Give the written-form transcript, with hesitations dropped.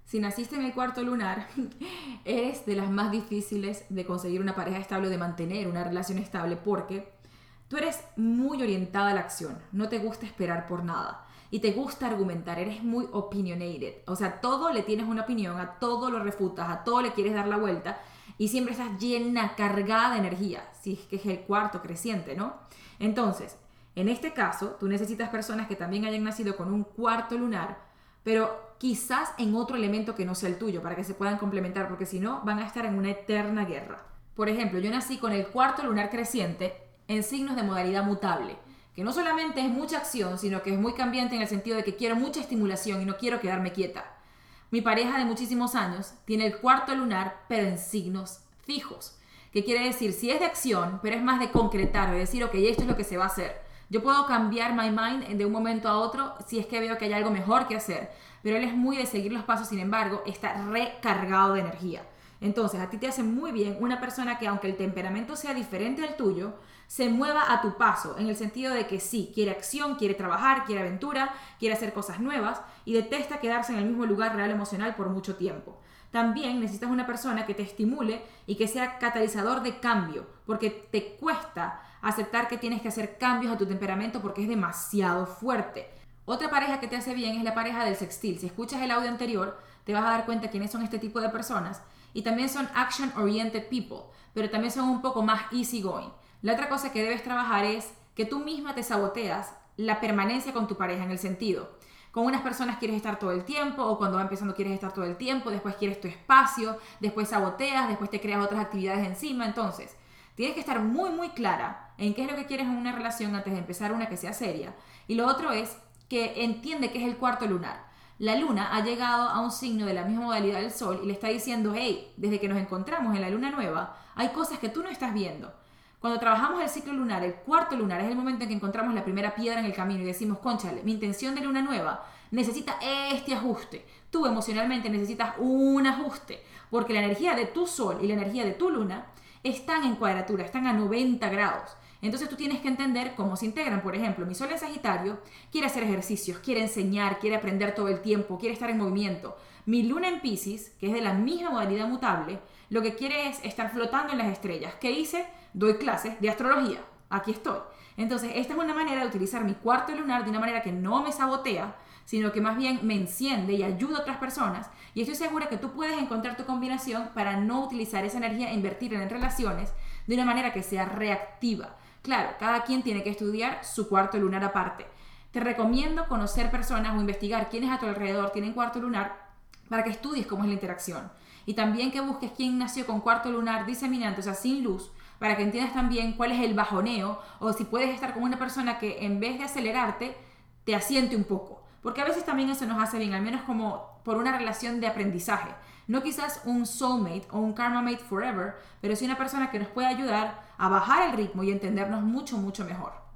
Si naciste en el cuarto lunar, eres de las más difíciles de conseguir una pareja estable o de mantener una relación estable porque tú eres muy orientada a la acción, no te gusta esperar por nada y te gusta argumentar, eres muy opinionated, o sea, todo le tienes una opinión, a todo lo refutas, a todo le quieres dar la vuelta y siempre estás llena, cargada de energía, si es que es el cuarto creciente, ¿no? Entonces, en este caso, tú necesitas personas que también hayan nacido con un cuarto lunar, pero quizás en otro elemento que no sea el tuyo, para que se puedan complementar, porque si no, van a estar en una eterna guerra. Por ejemplo, yo nací con el cuarto lunar creciente en signos de modalidad mutable, que no solamente es mucha acción, sino que es muy cambiante en el sentido de que quiero mucha estimulación y no quiero quedarme quieta. Mi pareja de muchísimos años tiene el cuarto lunar, pero en signos fijos, que quiere decir, si es de acción, pero es más de concretar, de decir, ok, esto es lo que se va a hacer. Yo puedo cambiar my mind de un momento a otro si es que veo que hay algo mejor que hacer, pero él es muy de seguir los pasos, sin embargo, está recargado de energía. Entonces, a ti te hace muy bien una persona que, aunque el temperamento sea diferente al tuyo, se mueva a tu paso, en el sentido de que sí, quiere acción, quiere trabajar, quiere aventura, quiere hacer cosas nuevas y detesta quedarse en el mismo lugar real emocional por mucho tiempo. También necesitas una persona que te estimule y que sea catalizador de cambio, porque te cuesta aceptar que tienes que hacer cambios a tu temperamento porque es demasiado fuerte. Otra pareja que te hace bien es la pareja del sextil. Si escuchas el audio anterior, te vas a dar cuenta quiénes son este tipo de personas. Y también son action-oriented people, pero también son un poco más easygoing. La otra cosa que debes trabajar es que tú misma te saboteas la permanencia con tu pareja, en el sentido, con unas personas quieres estar todo el tiempo, o cuando va empezando quieres estar todo el tiempo, después quieres tu espacio, después saboteas, después te creas otras actividades encima. Entonces, tienes que estar muy muy clara en qué es lo que quieres en una relación antes de empezar una que sea seria. Y lo otro es que entiende que es el cuarto lunar. La luna ha llegado a un signo de la misma modalidad del sol y le está diciendo, hey, desde que nos encontramos en la luna nueva, hay cosas que tú no estás viendo. Cuando trabajamos el ciclo lunar, el cuarto lunar es el momento en que encontramos la primera piedra en el camino y decimos, cónchale, mi intención de luna nueva necesita este ajuste. Tú emocionalmente necesitas un ajuste, porque la energía de tu sol y la energía de tu luna están en cuadratura, están a 90 grados. Entonces tú tienes que entender cómo se integran. Por ejemplo, mi sol en Sagitario quiere hacer ejercicios, quiere enseñar, quiere aprender todo el tiempo, quiere estar en movimiento. Mi luna en Piscis, que es de la misma modalidad mutable, lo que quiere es estar flotando en las estrellas. ¿Qué hice? Doy clases de astrología. Aquí estoy. Entonces, esta es una manera de utilizar mi cuarto lunar de una manera que no me sabotea, sino que más bien me enciende y ayuda a otras personas. Y estoy segura que tú puedes encontrar tu combinación para no utilizar esa energía e invertirla en relaciones de una manera que sea reactiva. Claro, cada quien tiene que estudiar su cuarto lunar aparte. Te recomiendo conocer personas o investigar quiénes a tu alrededor tienen cuarto lunar para que estudies cómo es la interacción. Y también que busques quién nació con cuarto lunar diseminante, o sea, sin luz, para que entiendas también cuál es el bajoneo o si puedes estar con una persona que en vez de acelerarte, te asiente un poco. Porque a veces también eso nos hace bien, al menos como por una relación de aprendizaje. No quizás un soulmate o un karma mate forever, pero sí una persona que nos puede ayudar a bajar el ritmo y entendernos mucho, mucho mejor.